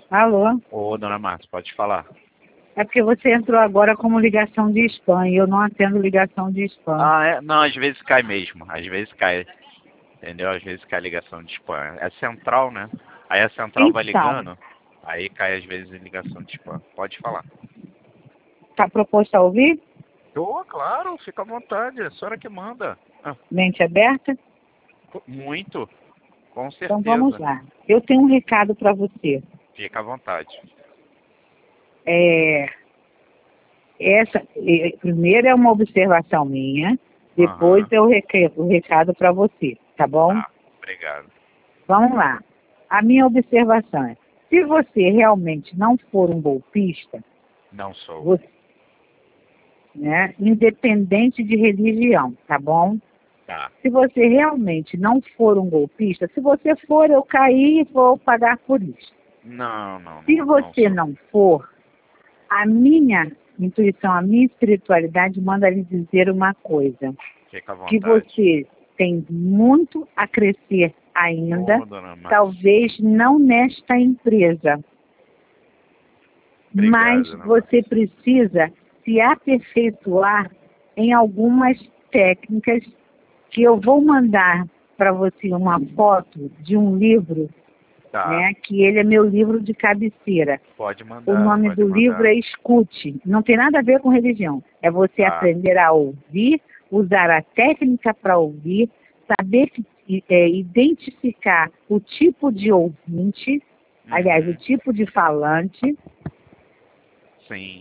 Alô? Ô, dona Márcia, pode falar. É porque você entrou agora como ligação de spam e eu não atendo ligação de spam. Ah, é? Não, às vezes cai mesmo. Às vezes cai. Entendeu? Às vezes cai ligação de spam. É central, né? Aí a central vai Então, ligando, aí cai às vezes em ligação de spam. Pode falar. tá proposto a ouvir? Tô, claro, fica à vontade. É a senhora que manda. Mente aberta? Muito, com Então vamos certeza. lá. Eu tenho um recado para você. Fica à vontade. É, primeiro é uma observação minha, depois Aham. é o recado para você, tá bom? Tá, obrigado. Vamos lá. A minha observação é, se você realmente não for um golpista, Não sou. você, né, independente de religião, tá bom? Tá. Se você realmente não for um golpista, se você for, eu caí e vou pagar por isso. Não, não, Se não, não você sou. não for, a minha intuição, a minha espiritualidade manda lhe dizer uma coisa, Fica à que vontade. você tem muito a crescer ainda, Ô, dona Márcia. talvez não nesta empresa, Obrigado, mas dona você Márcia. precisa se aperfeiçoar em algumas técnicas que eu vou mandar para você uma foto de um livro, Tá. né, que ele é meu livro de cabeceira. Pode O mandar, nome pode do livro mandar. é Escute. Não tem nada a ver com religião. É você Tá. aprender a ouvir, usar a técnica para ouvir, saber identificar o tipo de ouvinte, aliás, o tipo de falante. Sim.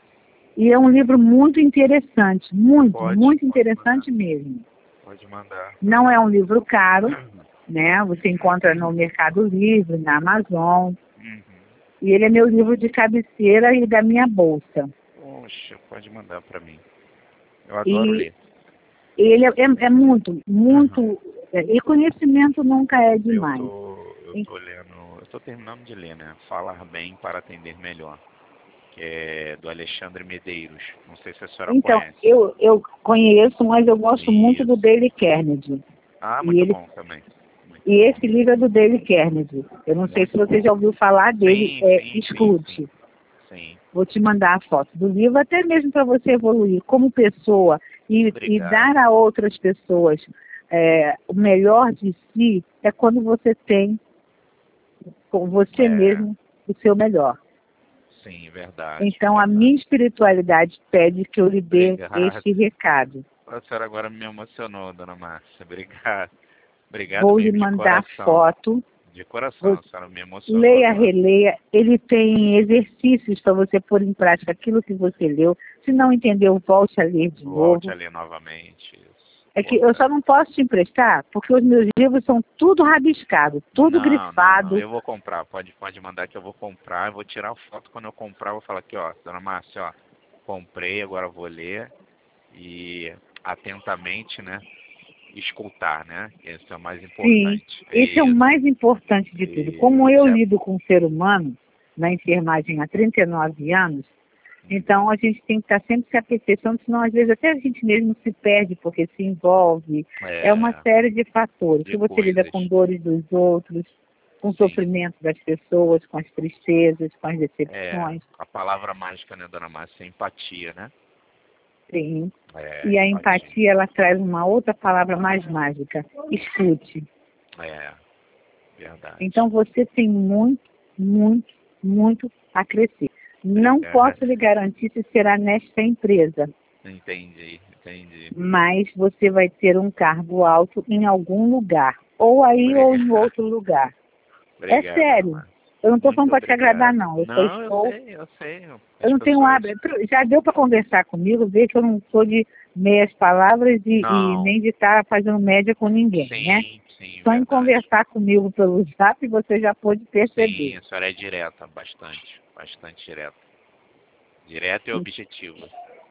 E é um livro muito interessante, muito, Pode muito mandar. interessante mesmo. Pode mandar. Não é um livro caro, né? Você encontra no Mercado Livre, na Amazon. Uhum. E ele é meu livro de cabeceira e da minha bolsa. Poxa, pode mandar pra mim. Eu adoro E ler. ele é muito, muito. Uhum. E conhecimento nunca é Eu demais. tô lendo, eu tô terminando de ler, né? Falar Bem para Atender Melhor, que é do Alexandre Medeiros. Não sei se a senhora Então, conhece. eu conheço, mas eu gosto muito do Isso. Dale Carnegie. Ah, E, muito ele, bom também. Muito e bom. esse livro é do Dale Carnegie. Eu não sei se Muito você bom. já ouviu falar dele, Sim, é sim, sim, Escute. sim. Sim. Vou te mandar a foto do livro, até mesmo para você evoluir como pessoa e Obrigado. dar a outras pessoas o melhor de si, é quando você tem com você mesmo o seu melhor. Sim, verdade. Então, a Verdade. minha espiritualidade pede que eu lhe dê Obrigado. este recado. A senhora agora me emocionou, dona Márcia. Obrigado. Obrigado Vou lhe mesmo, de mandar coração. foto. De coração, Você a senhora me emocionou leia, agora. releia. Ele tem exercícios para você pôr em prática aquilo que você leu. Se não entendeu, volte a ler de Volte novo. a ler novamente. Isso. É que eu só não posso te emprestar porque os meus livros são tudo rabiscado, tudo Não, não, não. grifado. Eu vou comprar. Pode mandar que eu vou comprar. Eu vou tirar a foto quando eu comprar. Eu vou falar aqui, ó, dona Márcia, ó, comprei, agora eu vou ler e atentamente, né, escutar, né? Esse é o mais Sim, importante. esse é o mais importante de tudo. Como eu Isso é. lido com o ser humano na enfermagem há 39 anos, então a gente tem que estar sempre se aperfeiçoando, senão às vezes até a gente mesmo se perde porque se envolve. É uma série de fatores. De Se você lida coisas. com dores dos outros, com o Sim. sofrimento das pessoas, com as tristezas, com as É, decepções. a palavra mágica, né, dona Márcia, é empatia, né? Sim. É, E a empatia, ela traz uma outra palavra mais mágica, escute. É, verdade. Então você tem muito, muito, muito a crescer. Não posso lhe garantir se será nesta empresa, Entendi. mas você vai ter um cargo alto em algum lugar, ou aí ou em outro lugar. É Obrigado, sério. Márcia. Eu não estou Muito falando para te agradar, obrigado. não. Eu só Não, estou. eu sei. Eu As não tenho pessoas... hábito. Já deu para conversar comigo, ver que eu não sou de meias palavras e Não. nem de estar fazendo média com ninguém, né? Sim, Só em verdade. conversar comigo pelo zap você já pôde perceber. Sim, a senhora é direta, bastante direta. Direta e objetiva.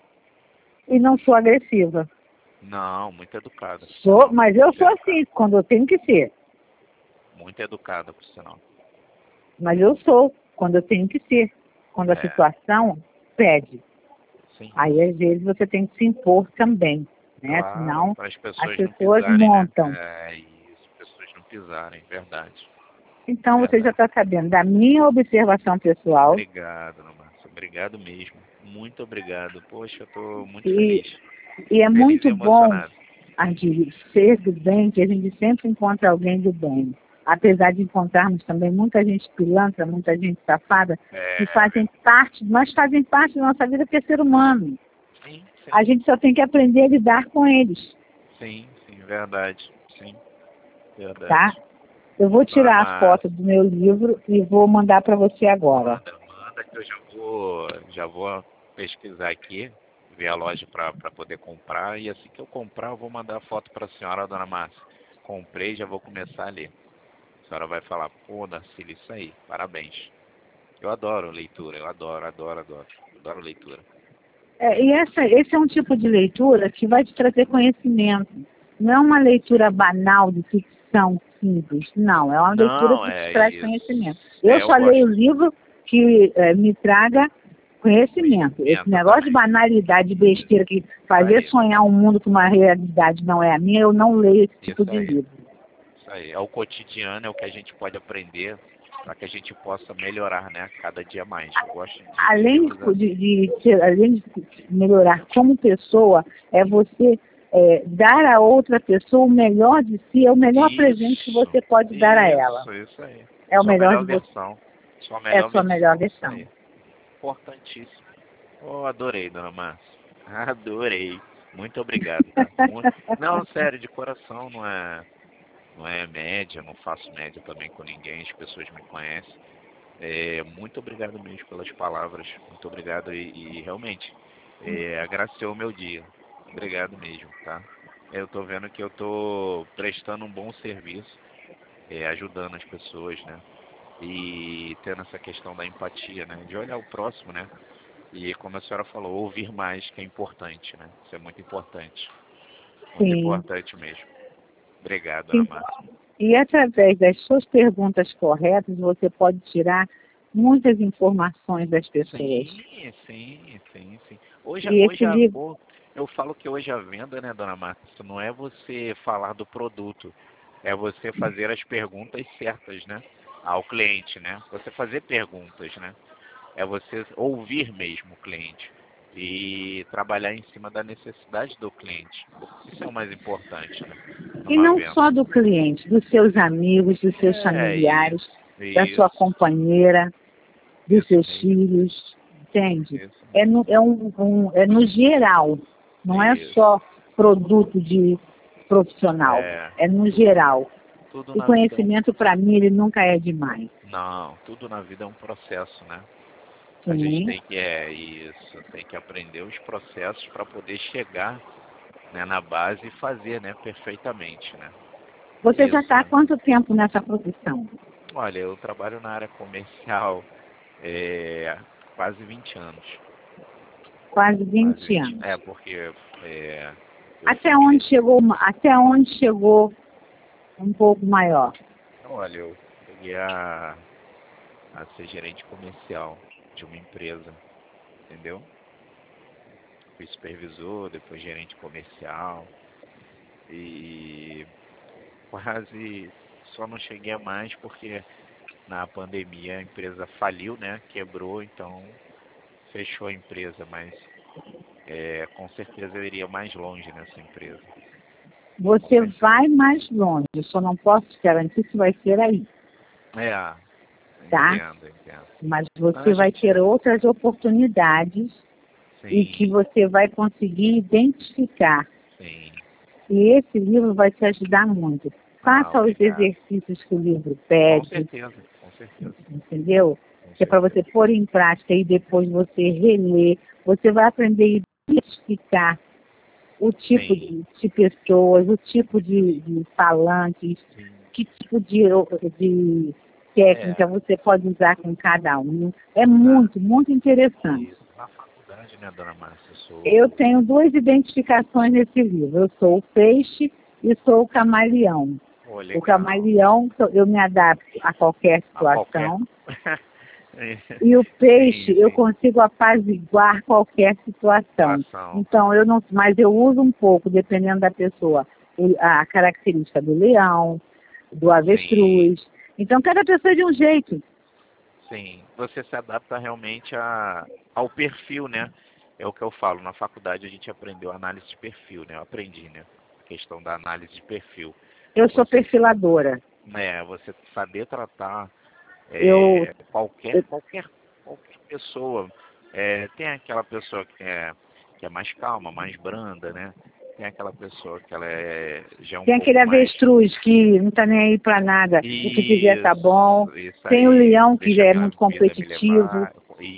E não sou agressiva. Não, muito educada. Sou, mas eu sou assim, quando eu tenho que ser. Muito educada, por sinal. Mas eu sou, quando eu tenho que ser. Quando a situação pede. Sim. Aí, às vezes, você tem que se impor também, né? Claro, Senão, para as as pessoas não pessoas pisarem, montam. né? É isso, as pessoas não pisarem, verdade. Então você já está sabendo da minha observação pessoal. Obrigado, dona Márcia. Obrigado mesmo. Muito obrigado. Poxa, eu estou muito E feliz. é muito bom, Emocionado. Ardilho, ser do bem, que a gente sempre encontra alguém do bem. Apesar de encontrarmos também muita gente pilantra, muita gente safada, que fazem parte da nossa vida porque é ser humano. Sim. A gente só tem que aprender a lidar com eles. Sim, verdade. Sim, verdade. Tá? Eu vou tirar a foto do meu livro e vou mandar para você agora. Manda que eu já vou pesquisar aqui, ver a loja para poder comprar, e assim que eu comprar eu vou mandar a foto para a senhora, dona Márcia. Comprei, já vou começar a ler. A senhora vai falar, pô, Darcílio, isso aí, parabéns. Eu adoro leitura, eu adoro leitura. Esse é um tipo de leitura que vai te trazer conhecimento. Não é uma leitura banal de ficção simples, não. É uma leitura que te traz conhecimento. Eu só leio livro que me traga conhecimento. Esse negócio de banalidade, de besteira, que fazer sonhar um mundo que uma realidade não é a minha, eu não leio esse tipo de livro. Isso aí, é o cotidiano, é o que a gente pode aprender para que a gente possa melhorar, né, cada dia mais. Eu gosto além de melhorar como pessoa, é você dar a outra pessoa o melhor de si, é o melhor presente que você pode dar a ela. Isso aí. É o melhor de você. Versão. É a sua melhor versão. Importantíssimo. Oh, adorei, dona Márcia. Adorei. Muito obrigado, tá? Não, sério, de coração, não é média, não faço média também com ninguém, as pessoas me conhecem. Muito obrigado mesmo pelas palavras, muito obrigado e realmente agraciou o meu dia. Obrigado mesmo, tá? Eu tô vendo que eu tô prestando um bom serviço, ajudando as pessoas, né? E tendo essa questão da empatia, né? De olhar o próximo, né? E como a senhora falou, ouvir mais, que é importante, né? Isso é muito importante. Muito importante mesmo. Obrigado, Ana Márcia. E através das suas perguntas corretas, você pode tirar muitas informações das pessoas. Sim. Eu falo que hoje a venda, né, dona Márcia, não é você falar do produto, é você fazer as perguntas certas, né, ao cliente, né? Você fazer perguntas, né? É você ouvir mesmo o cliente e trabalhar em cima da necessidade do cliente. Isso é o mais importante, né? E não só do cliente, dos seus amigos, dos seus familiares, da sua companheira, dos seus filhos, entende? É no geral, não é só produto de profissional, é no geral. O conhecimento, para mim, ele nunca é demais. Não, tudo na vida é um processo, né? Sim. A gente tem que aprender os processos para poder chegar, né, na base e fazer, né, perfeitamente, né? Você já está há quanto tempo nessa profissão? Olha, eu trabalho na área comercial quase 20 anos. Quase 20 anos. Porque... até onde chegou um pouco maior? Olha, eu cheguei a ser gerente comercial de uma empresa, entendeu? Fui supervisor, depois gerente comercial e quase só não cheguei a mais porque na pandemia a empresa faliu, né? Quebrou, então fechou a empresa, mas com certeza eu iria mais longe nessa empresa. Você vai mais longe, eu só não posso te garantir se vai ser aí. Tá? Entendo. Mas você vai ter outras oportunidades. Sim. E que você vai conseguir identificar. Sim. E esse livro vai te ajudar muito. Faça os exercícios que o livro pede. Com certeza. Entendeu? Que é para você pôr em prática e depois você reler. Você vai aprender a identificar o tipo de pessoas, o tipo de falantes, que tipo de técnica você pode usar com cada um. É muito, muito interessante. Na faculdade, né, dona Márcia? Eu tenho 2 identificações nesse livro. Eu sou o peixe e sou o camaleão. O camaleão, eu me adapto a qualquer situação. E o peixe, eu consigo apaziguar qualquer situação. Então, mas eu uso um pouco, dependendo da pessoa, a característica do leão, do avestruz. Então, cada pessoa é de um jeito. Sim, você se adapta realmente ao perfil, né? É o que eu falo, na faculdade a gente aprendeu análise de perfil, né? Eu aprendi, né? A questão da análise de perfil. Eu sou Você, perfiladora. você saber tratar Eu, qualquer, eu qualquer, qualquer pessoa. Tem aquela pessoa que é mais calma, mais branda, né? Tem aquela pessoa que ela já é um Tem aquele pouco mais... avestruz que não tá nem aí pra nada. O que fizer tá bom. Isso Tem o aí. leão que Deixa já a é minha muito vida me competitivo. levar.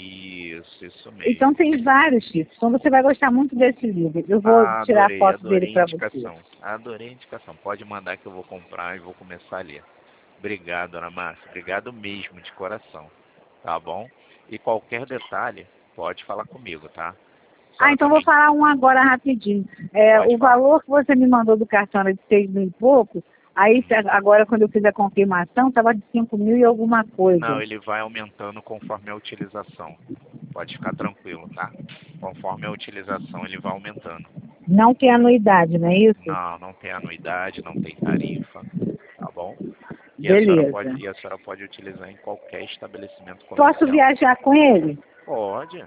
Isso Então mesmo. tem vários tipos. Então você vai gostar muito desse livro. Eu vou Ah, tirar adorei, foto dele adorei a para você. indicação. Adorei a indicação. Pode mandar que eu vou comprar e vou começar a ler. Obrigado, Ana Márcia. Obrigado mesmo, de coração. Tá bom? E qualquer detalhe, pode falar comigo, tá? A Ah, senhora então vou também falar um agora rapidinho. pode O falar. valor que você me mandou do cartão era de 6.000 e pouco. Aí agora quando eu fiz a confirmação estava de 5.000 e alguma Não, coisa. ele vai aumentando conforme a utilização. Pode ficar tranquilo, tá? Conforme a utilização, ele vai aumentando. Não tem anuidade, não é isso? Não, não tem anuidade, não tem tarifa, tá bom? Beleza. E a senhora pode utilizar em qualquer estabelecimento Posso comercial. viajar com ele? Pode,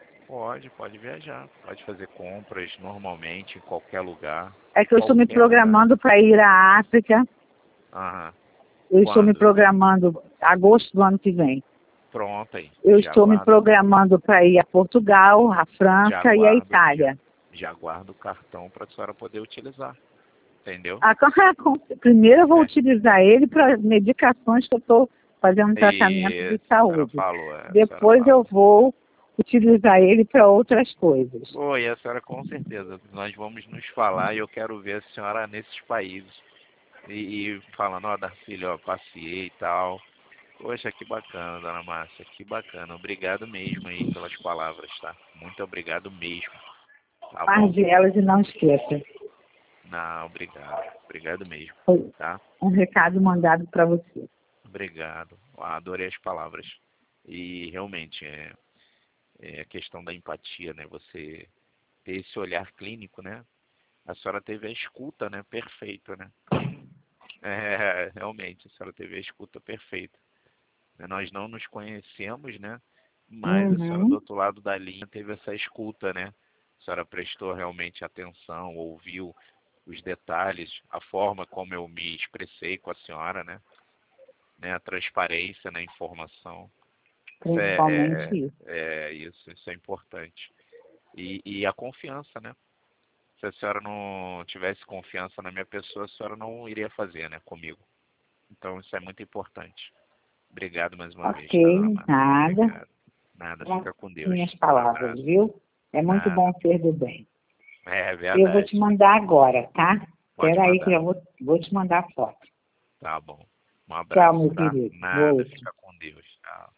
pode viajar. Pode fazer compras normalmente em qualquer lugar. É que eu estou me Qualquer lugar. programando para ir à África. Aham. Eu estou me Quando? programando agosto do ano que vem. Pronto aí. Eu estou me programando para ir a Portugal, a Já França e a aguardo, Itália. já aguardo o cartão para a senhora poder utilizar. Entendeu? Primeiro eu vou É. utilizar ele para medicações que eu estou fazendo um tratamento de Isso, a senhora saúde. falou, a senhora Depois eu falou. vou utilizar ele para outras coisas. Oi, a senhora com certeza. Nós vamos nos falar e eu quero ver a senhora nesses países. E falando, ó, Darcílio, ó, passei e tal. Poxa, que bacana, dona Márcia, que bacana. Obrigado mesmo aí pelas palavras, tá? Muito obrigado mesmo, tá bom? Guarde elas e não esqueça. Não, obrigado. Obrigado mesmo, Foi tá? um recado mandado para você. Obrigado. Adorei as palavras. E realmente, é a questão da empatia, né? Você ter esse olhar clínico, né? A senhora teve a escuta, né? Perfeita, né? Realmente, a senhora teve a escuta perfeita. Nós não nos conhecemos, né? Mas a senhora do Uhum. outro lado da linha teve essa escuta, né? A senhora prestou realmente atenção, ouviu os detalhes, a forma como eu me expressei com a senhora, né? A transparência na informação. Isso Principalmente isso. isso é importante. E a confiança, né? Se a senhora não tivesse confiança na minha pessoa, a senhora não iria fazer, né, comigo. Então isso é muito importante. Obrigado mais uma vez, tá, dona Ok, Márcia? nada. Obrigado. Nada, São fica com Deus. minhas Um palavras, abraço. viu? É muito Nada. bom ser do bem. É Eu vou te verdade. mandar agora, tá? Pode Espera aí que mandar. eu vou te mandar a foto. Tá bom. Um Tchau, abraço, meu tá? querido. Nada, Outro. fica com Deus. Tchau.